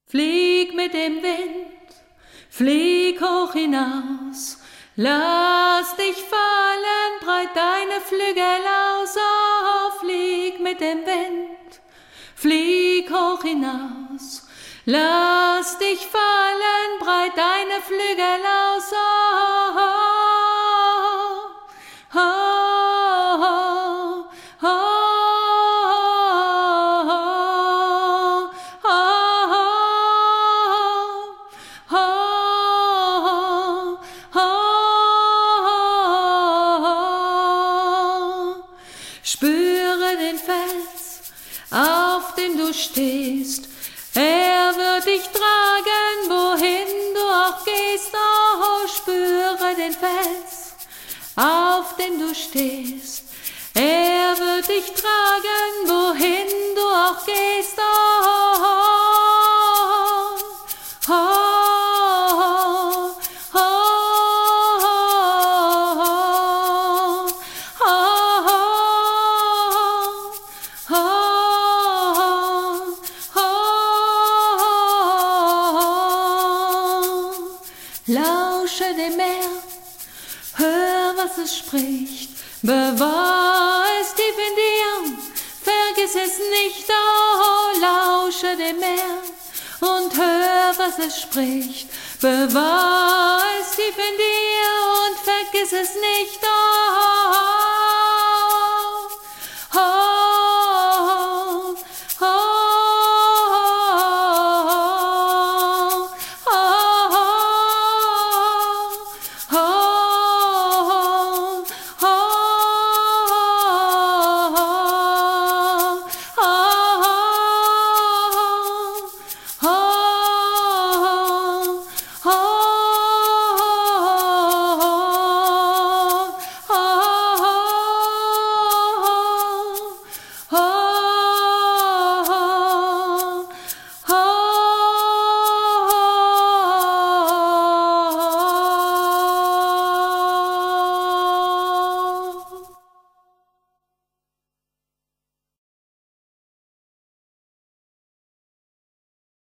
Flieg mit dem Wind, flieg hoch hinaus, lass dich fallen, breit deine Flügel aus. Oh, flieg mit dem Wind, flieg hoch hinaus, lass dich fallen, breit deine Flügel aus. Oh, oh, oh, oh, oh. Spüre den Fels, auf dem du stehst, er wird dich tragen, wohin du auch gehst. Oh, spüre den Fels, auf dem du stehst, er wird dich tragen, wohin du auch gehst. Oh, oh, oh. Lausche dem Meer, hör, was es spricht, bewahr es tief in dir, vergiss es nicht. Oh, lausche dem Meer und hör, was es spricht, bewahr es tief in dir und vergiss es nicht. Oh, oh, oh.